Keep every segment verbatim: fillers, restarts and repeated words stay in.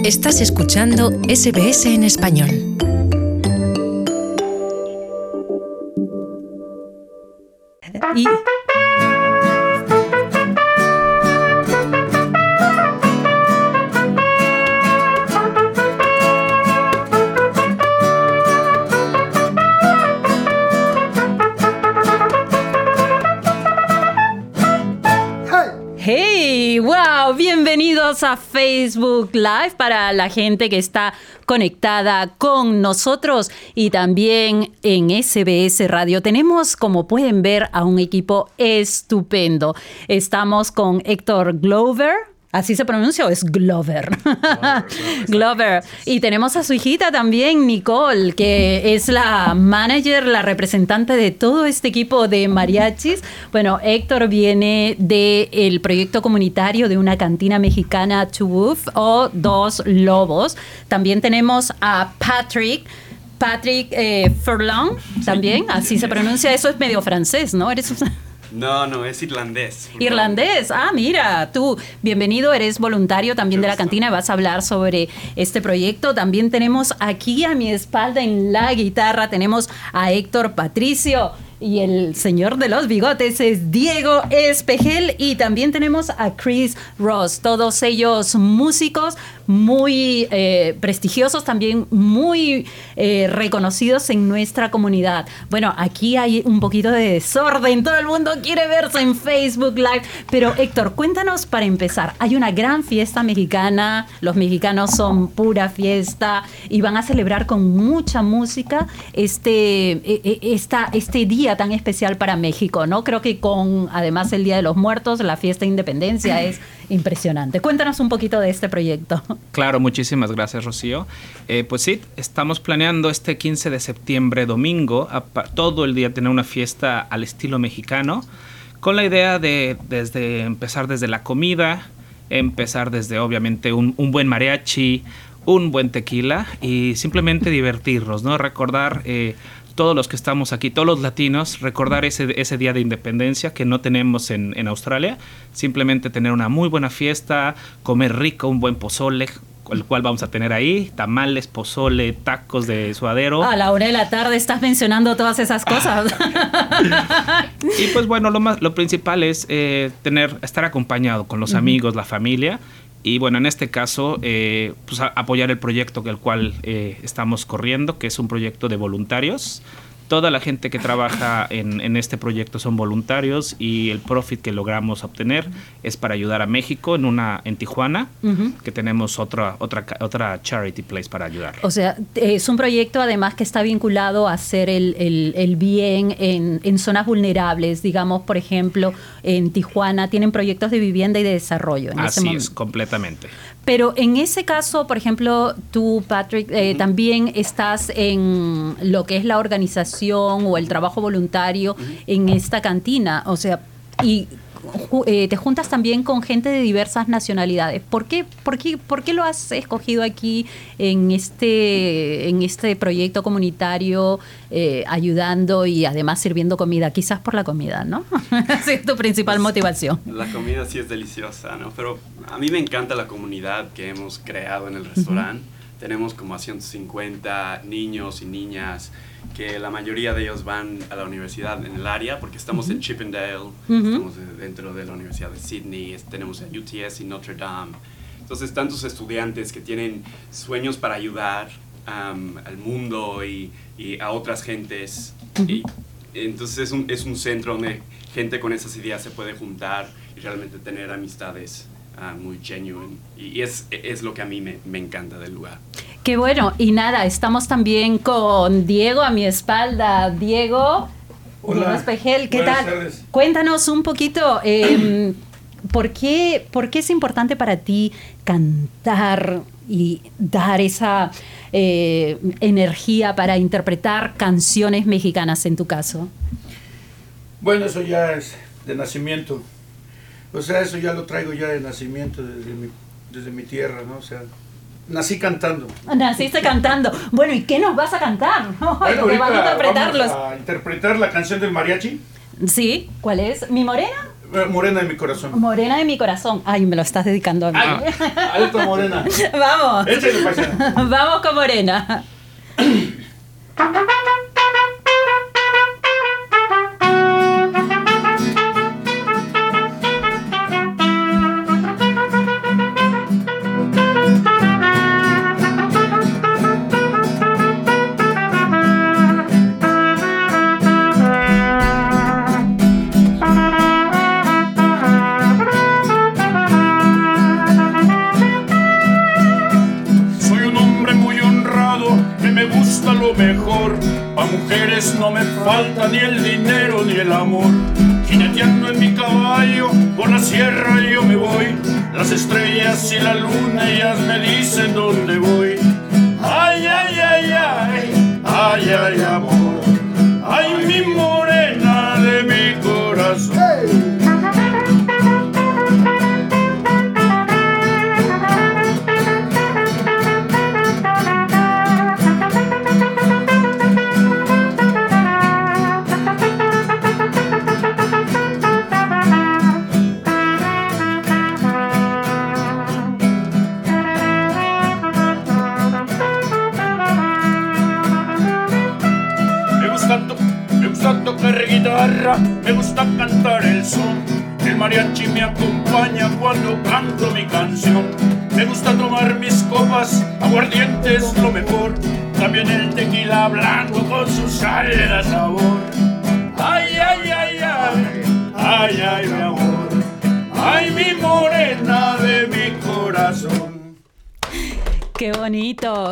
Estás escuchando S B S en español. Y... Hey, wow, bienvenidos a Facebook Live para la gente que está conectada con nosotros y también en S B S Radio. Tenemos, como pueden ver, a un equipo estupendo. Estamos con Héctor Glover. ¿Así se pronuncia o es Glover? Glover, Glover. Y tenemos a su hijita también, Nicole, que es la manager, la representante de todo este equipo de mariachis. Bueno, Héctor viene del proyecto comunitario de una cantina mexicana, Two Wolf, o Dos Lobos. También tenemos a Patrick. Patrick eh, Furlong, también, sí, así se pronuncia. Eso es medio francés, ¿no? Eres un... No, no, es irlandés. Irlandés, ah, mira, tú, bienvenido, eres voluntario también de la cantina, vas a hablar sobre este proyecto. También tenemos aquí a mi espalda en la guitarra, tenemos a Héctor Patricio y el señor de los bigotes es Diego Espejel y también tenemos a Chris Ross, todos ellos músicos muy eh, prestigiosos, también muy eh, reconocidos en nuestra comunidad. Bueno, aquí hay un poquito de desorden, todo el mundo quiere verse en Facebook Live, pero Héctor, cuéntanos para empezar, hay una gran fiesta mexicana, los mexicanos son pura fiesta y van a celebrar con mucha música este, esta, este día tan especial para México, ¿no? Creo que con, además, el Día de los Muertos, la fiesta de Independencia es impresionante. Cuéntanos un poquito de este proyecto. Claro, muchísimas gracias, Rocío. Eh, pues sí, estamos planeando este quince de septiembre, domingo, a, todo el día tener una fiesta al estilo mexicano, con la idea de desde empezar desde la comida, empezar desde, obviamente, un, un buen mariachi, un buen tequila y simplemente divertirnos, ¿no? Recordar... Eh, todos los que estamos aquí, todos los latinos, recordar ese, ese día de independencia que no tenemos en, en Australia. Simplemente tener una muy buena fiesta, comer rico, un buen pozole, el cual vamos a tener ahí, tamales, pozole, tacos de suadero. A la hora de la tarde estás mencionando todas esas cosas. Y pues bueno, lo, más, lo principal es eh, tener, estar acompañado con los uh-huh. amigos, la familia. Y bueno, en este caso, eh, pues a, apoyar el proyecto que el cual eh, estamos corriendo, que es un proyecto de voluntarios. Toda la gente que trabaja en, en este proyecto son voluntarios y el profit que logramos obtener es para ayudar a México en una en Tijuana, uh-huh. que tenemos otra, otra, otra charity place para ayudar. O sea, es un proyecto además que está vinculado a hacer el, el, el bien en, en zonas vulnerables. Digamos, por ejemplo, en Tijuana tienen proyectos de vivienda y de desarrollo. En Así ese momento. es, completamente. Pero en ese caso, por ejemplo, tú, Patrick, eh, uh-huh. también estás en lo que es la organización o el trabajo voluntario uh-huh. en esta cantina, o sea, y eh, te juntas también con gente de diversas nacionalidades. ¿Por qué, por qué, por qué lo has escogido aquí en este, en este proyecto comunitario, eh, ayudando y además sirviendo comida? Quizás por la comida, ¿no? Esa es tu principal pues, motivación. La comida sí es deliciosa, ¿no? Pero a mí me encanta la comunidad que hemos creado en el restaurante. Uh-huh. Tenemos como a ciento cincuenta niños y niñas que la mayoría de ellos van a la universidad en el área, porque estamos uh-huh. en Chippendale, uh-huh. estamos dentro de la Universidad de Sydney, tenemos a U T S y Notre Dame. Entonces, tantos estudiantes que tienen sueños para ayudar um, al mundo y, y a otras gentes. Uh-huh. Y, entonces, es un, es un centro donde gente con esas ideas se puede juntar y realmente tener amistades uh, muy genuine. Y, y es, es lo que a mí me, me encanta del lugar. Qué bueno, y nada, estamos también con Diego a mi espalda. Diego, hola, Diego Espejel, ¿qué buenas tal? Tardes. Cuéntanos un poquito, eh, ¿por qué, ¿por qué es importante para ti cantar y dar esa eh, energía para interpretar canciones mexicanas en tu caso? Bueno, eso ya es de nacimiento. O sea, eso ya lo traigo ya de nacimiento, desde mi, desde mi tierra, ¿no? O sea... Nací cantando. Naciste cantando. Bueno, ¿y qué nos vas a cantar? Bueno, Porque van a interpretarlos. Vamos a interpretar la canción del mariachi. Sí, ¿cuál es? ¿Mi morena? Morena de mi corazón. Morena de mi corazón. Ay, me lo estás dedicando a mí. Ah, alto Morena. Vamos. Échale, paisana. Vamos con Morena. Mejor, pa' mujeres no me falta ni el dinero ni el amor. Jineteando en mi caballo por la sierra yo me voy. Las estrellas y la luna ellas me dicen dónde voy. Ay, ay, ay, ay, ay, ay, amor. Ay, mi morena de mi corazón. Hey. Tocar guitarra, me gusta cantar el son. El mariachi me acompaña cuando canto mi canción. Me gusta tomar mis copas, aguardiente es lo mejor. También el tequila blanco con su sal le da sabor. Ay, ay, ay, ay, ay, ay, mi amor. Ay, mi morena de mi corazón. ¡Qué bonito!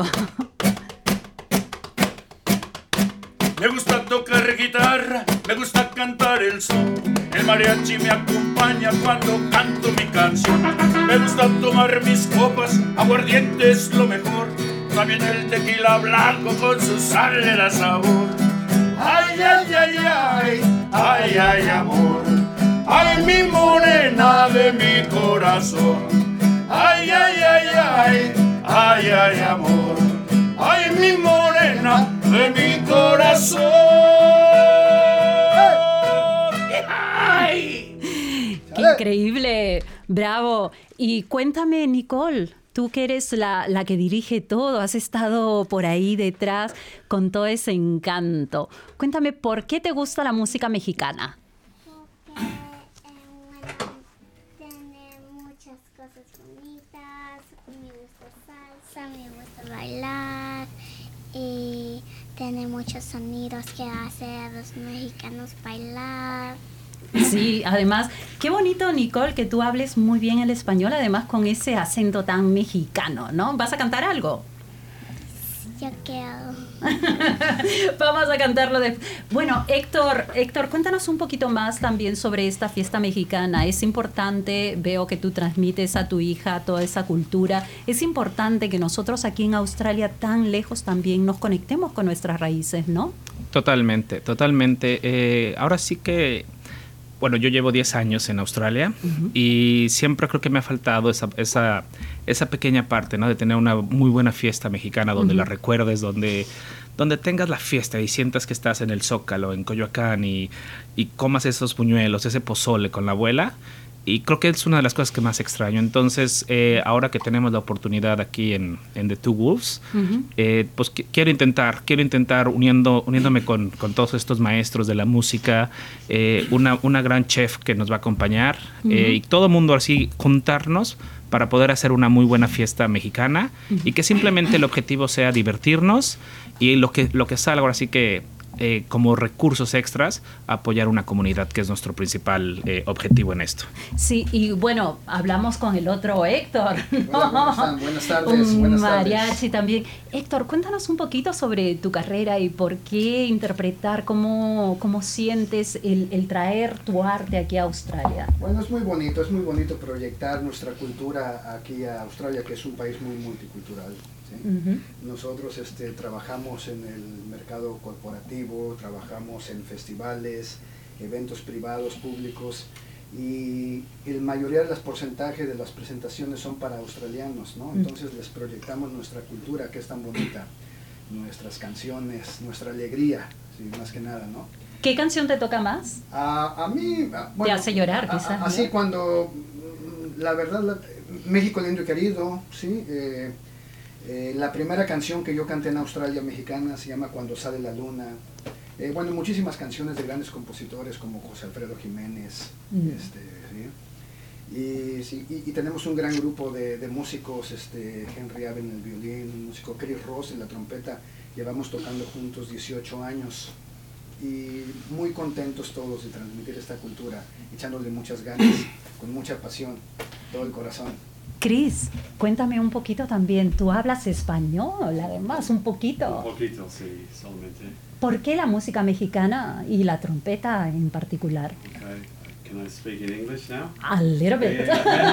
Me gusta tocar guitarra, me gusta cantar el son. El mariachi me acompaña cuando canto mi canción. Me gusta tomar mis copas, aguardiente es lo mejor. También el tequila blanco con su sal le da sabor. Ay, ay, ay, ay, ay, ay, amor. Ay, mi morena de mi corazón. Ay, ay, ay, ay, ay, ay, amor. Ay, mi morena de mi corazón. ¡Ay! ¡Qué increíble! ¡Bravo! Y cuéntame, Nicole, tú que eres la, la que dirige todo, has estado por ahí detrás con todo ese encanto. Cuéntame, ¿por qué te gusta la música mexicana? Porque eh, tiene muchas cosas bonitas, me gusta salsa, me gusta bailar. Y tiene muchos sonidos que hace a los mexicanos bailar. Sí, además, qué bonito, Nicole, que tú hables muy bien el español, además con ese acento tan mexicano, ¿no? ¿Vas a cantar algo? Yo quiero. Vamos a cantarlo de... Bueno, Héctor, Héctor, cuéntanos un poquito más también sobre esta fiesta mexicana. Es importante, veo que tú transmites a tu hija toda esa cultura. Es importante que nosotros aquí en Australia, tan lejos, también nos conectemos con nuestras raíces, ¿no? Totalmente, totalmente. Eh, ahora sí que... Bueno, yo llevo diez años en Australia uh-huh. y siempre creo que me ha faltado esa, esa, esa pequeña parte, ¿no? De tener una muy buena fiesta mexicana donde uh-huh. la recuerdes, donde, donde tengas la fiesta y sientas que estás en el Zócalo, en Coyoacán y, y comas esos buñuelos, ese pozole con la abuela. Y creo que es una de las cosas que más extraño. Entonces, eh, ahora que tenemos la oportunidad aquí en, en The Two Wolves, uh-huh. eh, pues qu- quiero intentar, quiero intentar uniendo, uniéndome con, con todos estos maestros de la música, eh, una, una gran chef que nos va a acompañar, uh-huh. eh, y todo el mundo así juntarnos para poder hacer una muy buena fiesta mexicana uh-huh. y que simplemente el objetivo sea divertirnos y lo que, lo que salga ahora sí que... Eh, como recursos extras, apoyar una comunidad, que es nuestro principal eh, objetivo en esto. Sí, y bueno, hablamos con el otro Héctor, ¿no? Hola, ¿cómo están? Buenas tardes. Un buenas mariachi tardes. también. Héctor, cuéntanos un poquito sobre tu carrera y por qué interpretar, cómo, cómo sientes el, el traer tu arte aquí a Australia. Bueno, es muy bonito, es muy bonito proyectar nuestra cultura aquí a Australia, que es un país muy multicultural. ¿sí? Uh-huh. Nosotros este, trabajamos en el mercado corporativo, trabajamos en festivales, eventos privados, públicos, y la mayoría de los porcentajes de las presentaciones son para australianos, ¿no? Entonces les proyectamos nuestra cultura, que es tan bonita, nuestras canciones, nuestra alegría, ¿sí? Más que nada, ¿no? ¿Qué canción te toca más? A, a mí, a, bueno, te hace llorar, a, quizás. A, así ¿no? Cuando, la verdad, la, México lindo y querido, ¿sí? Eh, eh, la primera canción que yo canté en Australia mexicana se llama Cuando sale la luna. Eh, bueno, muchísimas canciones de grandes compositores como José Alfredo Jiménez, mm. este, ¿sí? Y, sí, y, y tenemos un gran grupo de, de músicos, este, Henry Aben en el violín, un músico Chris Ross en la trompeta, llevamos tocando juntos dieciocho años y muy contentos todos de transmitir esta cultura, echándole muchas ganas, con mucha pasión, todo el corazón. Cris, cuéntame un poquito también, tú hablas español además, un poquito. Un poquito, sí, solamente. ¿Por qué la música mexicana y la trompeta en particular? Okay. Can I speak in English now? A little bit.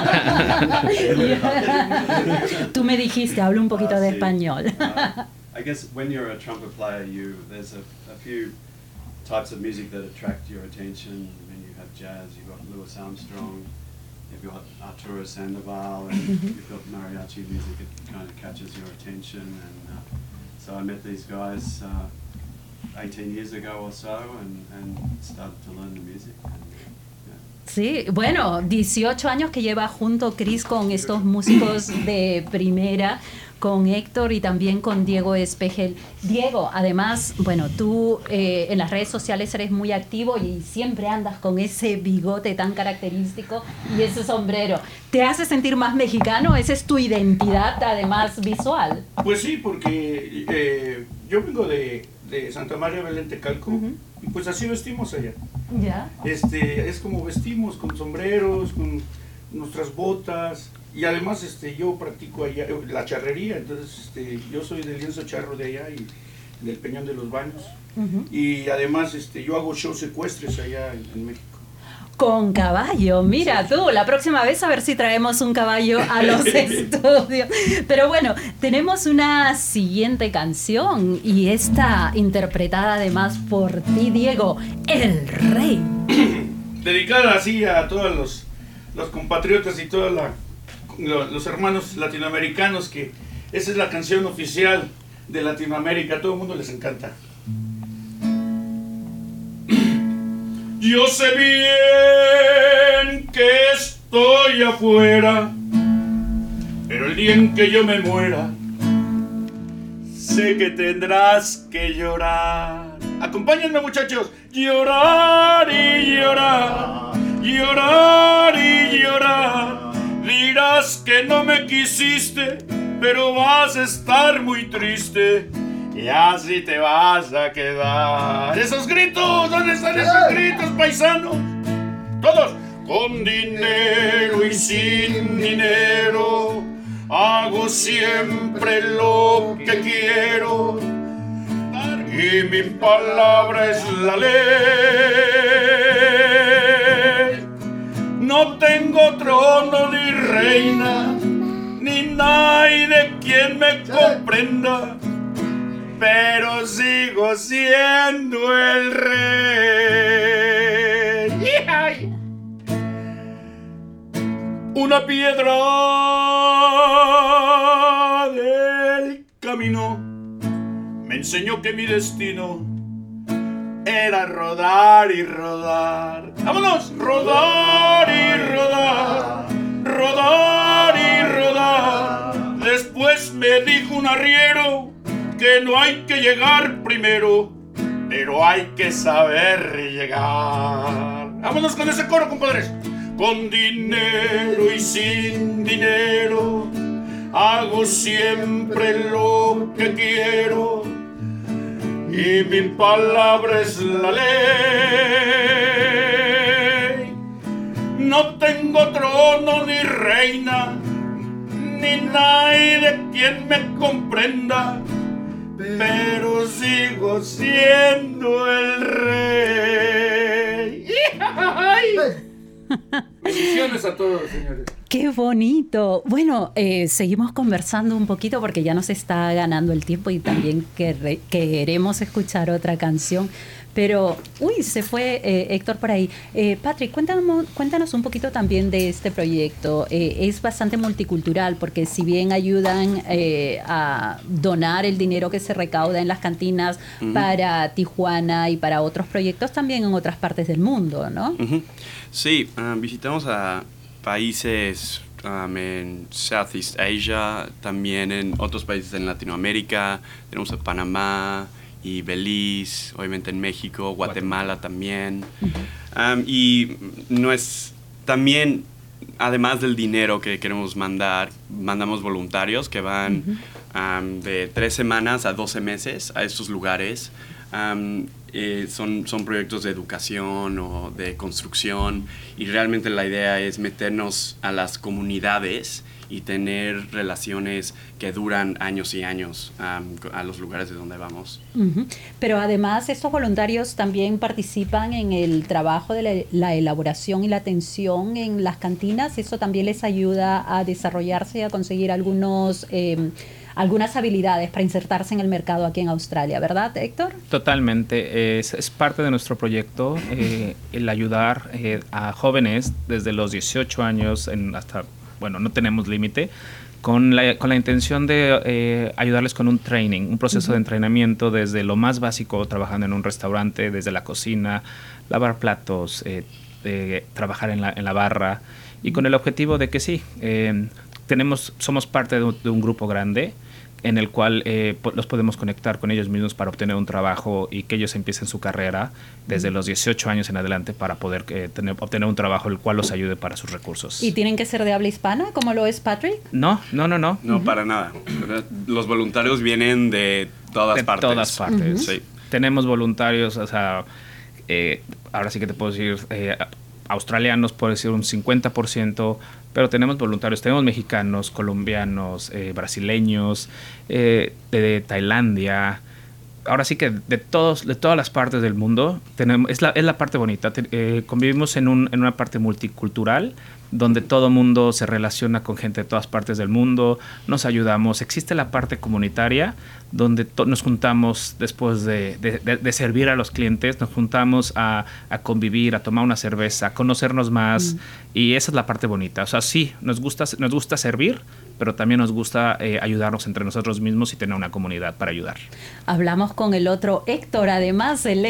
Tú me dijiste, hablo un poquito uh, de sí. español. uh, I guess when you're a trumpet player, you there's a, a few types of music that attract your attention. I mean, you have jazz, you've got Louis Armstrong, you've got Arturo Sandoval, and you've got mariachi music that kind of catches your attention. And uh, so I met these guys uh, eighteen years ago or so and, and started to learn the music. And, sí, bueno, dieciocho años que lleva junto Cris con estos músicos de primera, con Héctor y también con Diego Espejel. Diego, además, bueno, tú eh, en las redes sociales eres muy activo y siempre andas con ese bigote tan característico y ese sombrero. ¿Te hace sentir más mexicano? ¿Esa es tu identidad, además, visual? Pues sí, porque eh, yo vengo de, de Santa María Belén Tecalco, uh-huh. y pues así vestimos allá. ¿Ya? Este, es como vestimos, con sombreros, con nuestras botas. Y además este, yo practico allá la charrería, entonces este, yo soy del lienzo charro de allá y del Peñón de los Baños. Uh-huh. Y además este, yo hago shows ecuestres allá en, en México. Con caballo, mira tú, la próxima vez a ver si traemos un caballo a los estudios. Pero bueno, tenemos una siguiente canción y esta interpretada además por ti, Diego, El Rey. Dedicada así a todos los, los compatriotas y todos los hermanos latinoamericanos, que esa es la canción oficial de Latinoamérica, a todo el mundo les encanta. Yo sé bien que estoy afuera, pero el día en que yo me muera, sé que tendrás que llorar. Acompáñenme, muchachos. Llorar y llorar, llorar y llorar. Dirás que no me quisiste, pero vas a estar muy triste. Y así te vas a quedar. ¡Esos gritos! ¿Dónde están esos gritos, paisanos? Todos. Con dinero y sin dinero, hago siempre lo que quiero. Y mi palabra es la ley. No tengo trono ni reina, ni nadie de quien me comprenda, pero sigo siendo el rey. ¡Ay! Una piedra del camino me enseñó que mi destino era rodar y rodar. ¡Vámonos! Rodar y rodar, rodar y rodar. Después me dijo un arriero que no hay que llegar primero, pero hay que saber llegar. Vámonos con ese coro, compadres. Con dinero y sin dinero, hago siempre lo que quiero. Y mi palabra es la ley. No tengo trono ni reina, ni nadie de quien me comprenda, pero sigo siendo el rey. Bendiciones a todos, señores. ¡Qué bonito! Bueno, eh, seguimos conversando un poquito porque ya nos está ganando el tiempo y también quer- queremos escuchar otra canción. Pero, uy, se fue eh, Héctor por ahí. Eh, Patrick, cuéntanos, cuéntanos un poquito también de este proyecto. Eh, es bastante multicultural porque si bien ayudan eh, a donar el dinero que se recauda en las cantinas uh-huh. para Tijuana y para otros proyectos también en otras partes del mundo, ¿no? Uh-huh. Sí, uh, visitamos a países um, en Southeast Asia, también en otros países en Latinoamérica. Tenemos a Panamá y Belice, obviamente en México, Guatemala, Guatemala. también. Uh-huh. Um, y no es, también, además del dinero que queremos mandar, mandamos voluntarios que van uh-huh. um, de tres semanas a doce meses a estos lugares. Um, eh, son, son proyectos de educación o de construcción y realmente la idea es meternos a las comunidades y tener relaciones que duran años y años um, a los lugares de donde vamos. Uh-huh. Pero además estos voluntarios también participan en el trabajo de la, la elaboración y la atención en las cantinas. Eso también les ayuda a desarrollarse y a conseguir algunos... Eh, algunas habilidades para insertarse en el mercado aquí en Australia, ¿verdad, Héctor? Totalmente. Es, es parte de nuestro proyecto eh, el ayudar eh, a jóvenes desde los dieciocho años en hasta, bueno, no tenemos límite, con la, con la intención de eh, ayudarles con un training, un proceso uh-huh. de entrenamiento desde lo más básico, trabajando en un restaurante, desde la cocina, lavar platos, eh, eh, trabajar en la, en la barra, y con el objetivo de que sí, eh, tenemos, somos parte de un, de un grupo grande en el cual eh, po- los podemos conectar con ellos mismos para obtener un trabajo y que ellos empiecen su carrera desde los dieciocho años en adelante para poder eh, tener, obtener un trabajo el cual los ayude para sus recursos. ¿Y tienen que ser de habla hispana, como lo es Patrick? No, no, no, no. No, uh-huh. para nada. Los voluntarios vienen de todas de partes. De todas partes. Uh-huh. Sí. Tenemos voluntarios, o sea, eh, ahora sí que te puedo decir, eh, australianos, puedo decir un cincuenta por ciento, pero tenemos voluntarios, tenemos mexicanos, colombianos, eh, brasileños, eh, de, de Tailandia. Ahora sí que de todos, de todas las partes del mundo tenemos, es la, es la parte bonita. Te, eh, convivimos en, un, en una parte multicultural donde todo mundo se relaciona con gente de todas partes del mundo, nos ayudamos. Existe la parte comunitaria donde to- nos juntamos después de, de, de, de servir a los clientes, nos juntamos a, a convivir, a tomar una cerveza, a conocernos más, mm. y esa es la parte bonita. O sea, sí, nos gusta, nos gusta servir, pero también nos gusta eh, ayudarnos entre nosotros mismos y tener una comunidad para ayudar. Hablamos con el otro Héctor, además, el,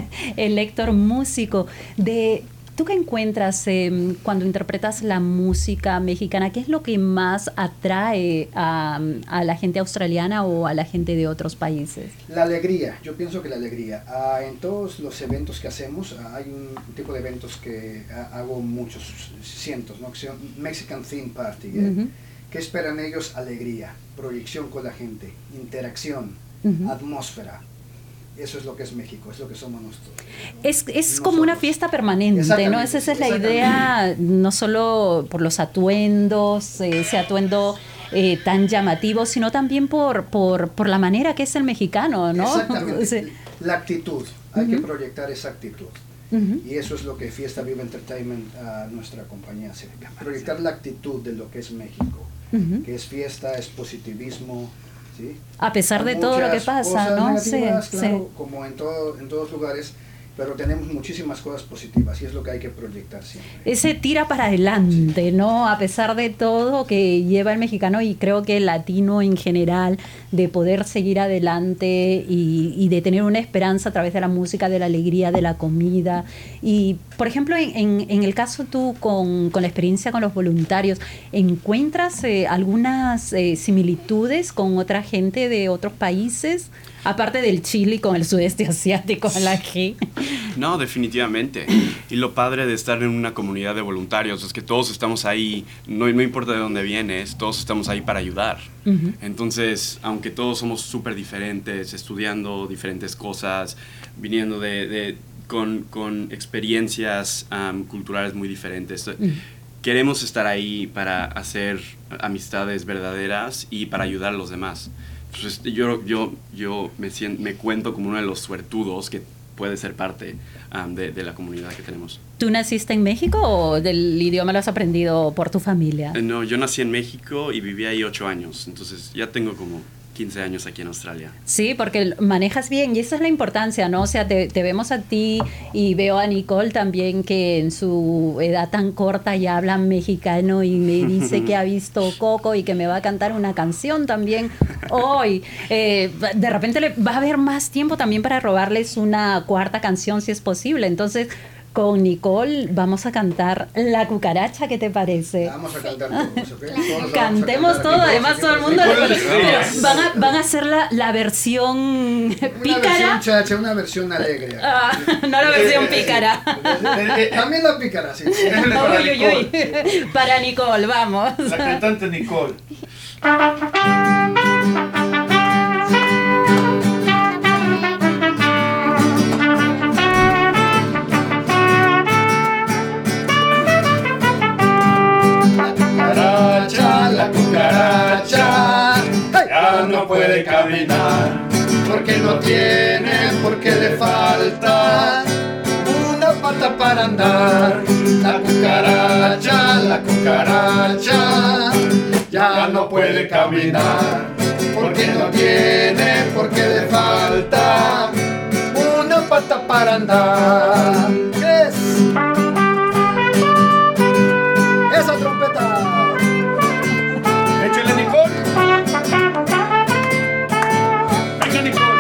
el Héctor músico. De, ¿Tú qué encuentras eh, cuando interpretas la música mexicana? ¿Qué es lo que más atrae a, a la gente australiana o a la gente de otros países? La alegría, yo pienso que la alegría. Ah, en todos los eventos que hacemos, ah, hay un tipo de eventos que ah, hago muchos, cientos, ¿no? Que son Mexican Theme Party, ¿eh? Uh-huh. ¿Qué esperan ellos? Alegría, proyección con la gente, interacción, uh-huh. atmósfera. Eso es lo que es México, es lo que somos nosotros. Es, es como una fiesta permanente, ¿no? Esa, esa es la idea, no solo por los atuendos, eh, ese atuendo eh, tan llamativo, sino también por, por, por la manera que es el mexicano, ¿no? Exactamente, sí. La actitud, hay uh-huh. que proyectar esa actitud. Uh-huh. Y eso es lo que Fiesta Viva Entertainment, uh, nuestra compañía, hace. Proyectar la actitud de lo que es México, uh-huh. que es fiesta, es positivismo. ¿Sí? A pesar Hay de todo lo que pasa, ¿no? Sí, claro, sí. como en, todo, en todos lugares, pero tenemos muchísimas cosas positivas y es lo que hay que proyectar siempre. Ese tira para adelante, sí. ¿no? A pesar de todo que lleva el mexicano y creo que el latino en general, de poder seguir adelante y, y de tener una esperanza a través de la música, de la alegría, de la comida. Y, por ejemplo, en, en, en el caso tú, con, con la experiencia con los voluntarios, ¿encuentras eh, algunas eh, similitudes con otra gente de otros países? Aparte del Chile con el sudeste asiático, la G. No, definitivamente. Y lo padre de estar en una comunidad de voluntarios es que todos estamos ahí, no, no importa de dónde vienes, todos estamos ahí para ayudar. Uh-huh. Entonces, aunque todos somos súper diferentes, estudiando diferentes cosas, viniendo de, de, con, con experiencias um, culturales muy diferentes, uh-huh. queremos estar ahí para hacer amistades verdaderas y para ayudar a los demás. Entonces, yo, yo, yo me, siento, me cuento como uno de los suertudos que puede ser parte um, de, de la comunidad que tenemos. ¿Tú naciste en México o del idioma lo has aprendido por tu familia? No, yo nací en México y viví ahí ocho años, entonces ya tengo como quince años aquí en Australia. Sí, porque manejas bien y esa es la importancia, ¿no? O sea, te, te vemos a ti y veo a Nicole también que en su edad tan corta ya habla mexicano y me dice que ha visto Coco y que me va a cantar una canción también hoy. Eh, de repente le, va a haber más tiempo también para robarles una cuarta canción si es posible. Entonces, con Nicole vamos a cantar La Cucaracha, ¿qué te parece? Vamos a cantar todos, ¿ok? Todos Cantemos todo, además todo el mundo Nicole, le- pero van a, van a hacer la, la versión Una pícara. versión chacha, una versión alegre. Ah, no la versión pícara. También la pícara, sí. Para Uy, uy, uy. Para Nicole, vamos. La cantante Nicole. Cucaracha, la cucaracha, ya no puede caminar, porque no tiene, porque le falta una pata para andar. La cucaracha, la cucaracha, ya no puede caminar, porque no tiene, porque le falta una pata para andar. Es esa trompeta. Échale, Nicole. Venga, Nicole.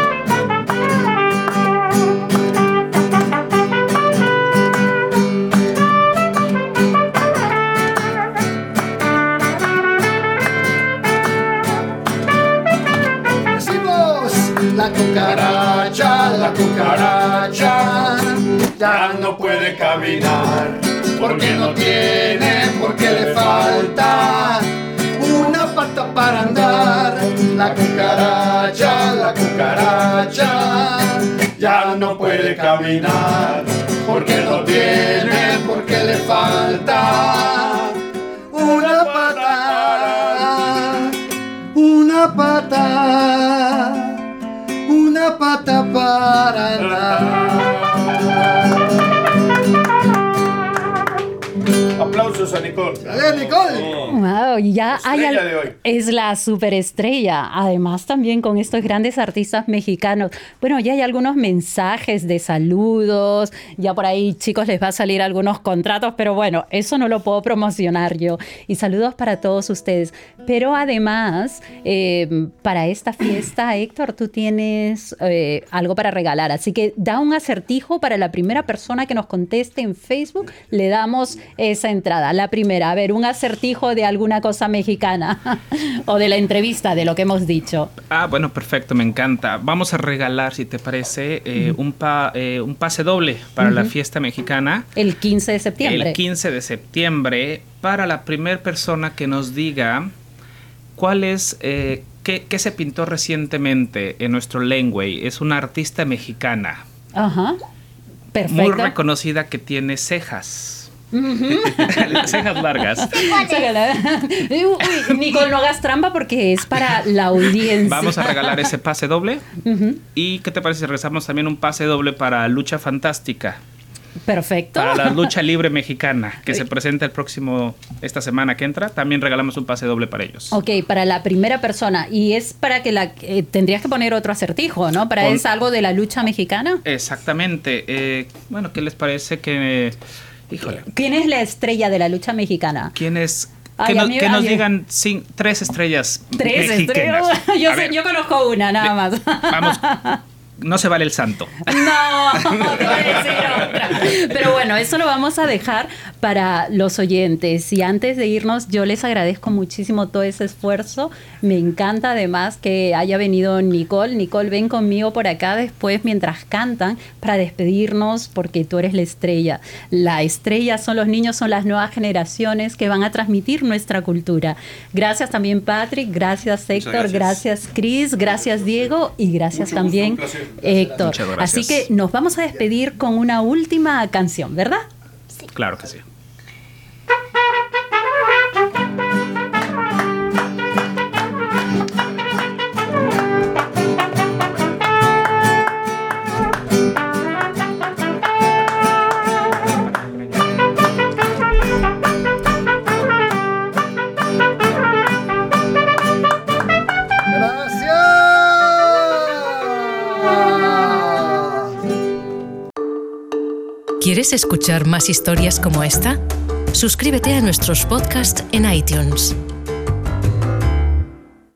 Decimos, la cucaracha, la cucaracha, ya no puede caminar, porque no tiene, porque le falta una pata para andar. La cucaracha, la cucaracha, ya no puede caminar, porque no tiene, porque le falta una pata, una pata, una pata para andar. Aplausos a Nicole. ¡Dale, Nicole! Wow, y ya hay Estrella al- de hoy. es la superestrella. Además, también con estos grandes artistas mexicanos. Bueno, ya hay algunos mensajes de saludos. Ya por ahí, chicos, les va a salir algunos contratos, pero bueno, eso no lo puedo promocionar yo. Y saludos para todos ustedes. Pero además, eh, para esta fiesta, Héctor, tú tienes eh, algo para regalar. Así que da un acertijo para la primera persona que nos conteste en Facebook. Le damos esa entrada. La primera, a ver, un acertijo de alguna cosa mexicana o de la entrevista, de lo que hemos dicho. Ah, bueno, perfecto, me encanta. Vamos a regalar, si te parece, eh, un, pa- eh, un pase doble para la fiesta mexicana. El quince de septiembre. El quince de septiembre, para la primera persona que nos diga cuál es, eh, qué, qué se pintó recientemente en nuestro Lenguay. Es una artista mexicana, Ajá. Perfecto. muy reconocida, que tiene cejas. Cejas largas. Sácala. Uy, Nicole, no hagas trampa porque es para la audiencia. Vamos a regalar ese pase doble. Ujú. ¿Y qué te parece si regresamos también un pase doble para Lucha Fantástica? Perfecto. Para la lucha libre mexicana, que se presenta el próximo, esta semana que entra, también regalamos un pase doble para ellos. Ok, para la primera persona. Y es para que la... eh, tendrías que poner otro acertijo, ¿no? Para Con- es algo de la lucha mexicana. Exactamente. Eh, bueno, ¿qué les parece que... Híjole. ¿Quién es la estrella de la lucha mexicana? ¿Quién es? Ay, Que, a no- mí- que nos ay, digan cin- tres estrellas Tres mexicanas. estrellas. Yo, A sé- ver, yo conozco una, nada más. Vamos, no se vale el santo. No, te voy a decir otra. Pero bueno, eso lo vamos a dejar para los oyentes. Y antes de irnos, yo les agradezco muchísimo todo ese esfuerzo. Me encanta además que haya venido Nicole. Nicole, ven conmigo por acá después mientras cantan para despedirnos, porque tú eres la estrella. La estrella son los niños, son las nuevas generaciones que van a transmitir nuestra cultura. Gracias también, Patrick. Gracias, Héctor. gracias. Gracias, Chris. Gracias, Diego. Y gracias Mucho gusto, también, un placer. Héctor. Muchas gracias. Así que nos vamos a despedir con una última canción, ¿verdad? Claro que sí. Gracias. ¿Quieres escuchar más historias como esta? Suscríbete a nuestros podcasts en iTunes.